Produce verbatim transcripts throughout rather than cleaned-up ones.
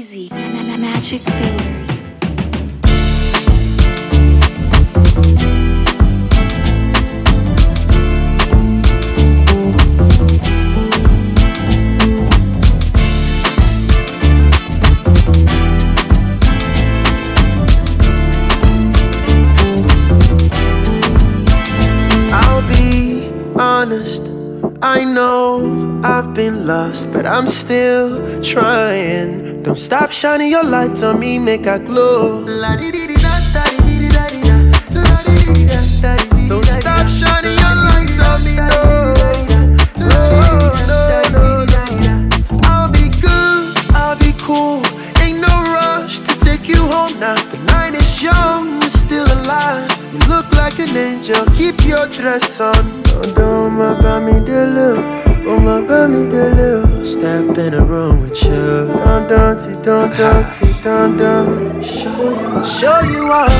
Easy. Magic fingers. I'll be honest, I know I've been lost, but I'm still trying. Don't stop shining your lights on me, make I glow. Don't stop shining your lights on me, no. No, no, no, no. I'll be good, I'll be cool. Ain't no rush to take you home now. The night is young, we're still alive. You look like an angel, keep your dress on. Don't, don't, my baby, delu. Oh, my baby, delu. Step in a room with you. Don't, don't, don't, don't, don't, don't. Show you, show you all.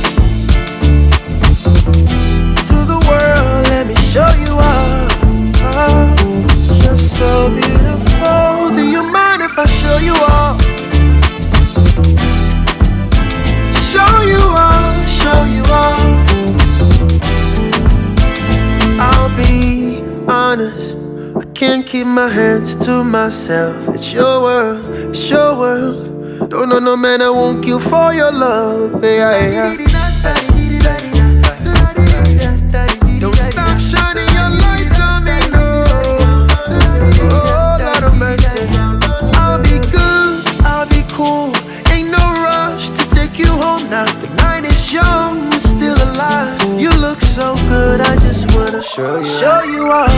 To the world, let me show you all. Oh, you're so beautiful. Do you mind if I show you all? Show you all, show you all. I'll be honest, I can't keep my hands to myself. It's your world, it's your world. Don't know no man I won't kill for your love. Yeah, yeah. Don't stop shining your lights on me, no. Oh, Lord of mercy. I'll be good, I'll be cool. Ain't no rush to take you home now. The night is young, we're still alive. You look so good, I just wanna show you, show you all.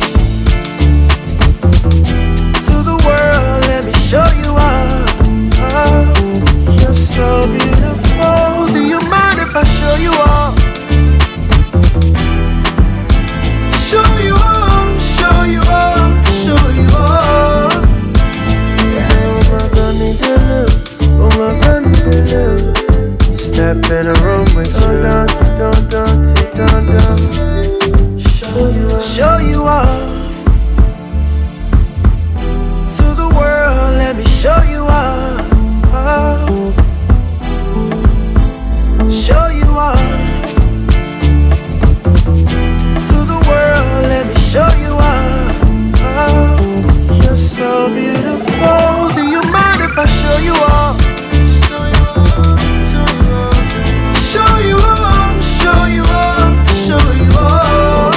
To the world, let me show you all. Oh, you're so beautiful. Do you mind if I show you all? Show you all, show you all, show you all. Oh my God, me delu. Oh my God, me delu. Step in a room with you. Don't, don't, don't, don't, don't. Show you all, show you all. To the world, let me show you all. Oh. Show you all. Let me show you all. Oh, you're so beautiful. Do you mind if I show you all? Show you all, show you all, show you all.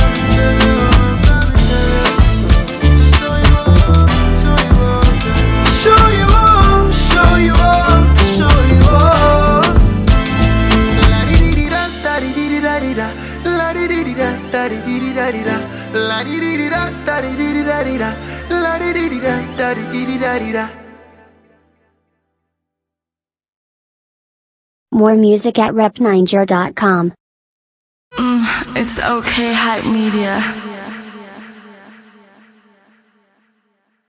Show you all, show you all, show you all. La di di da da di di da di da. La di di da da di di da di da. La di di da da di di da di da. La di di da da di di da di da. More music at rep niger dot com. Mm, it's okay, Hype Media.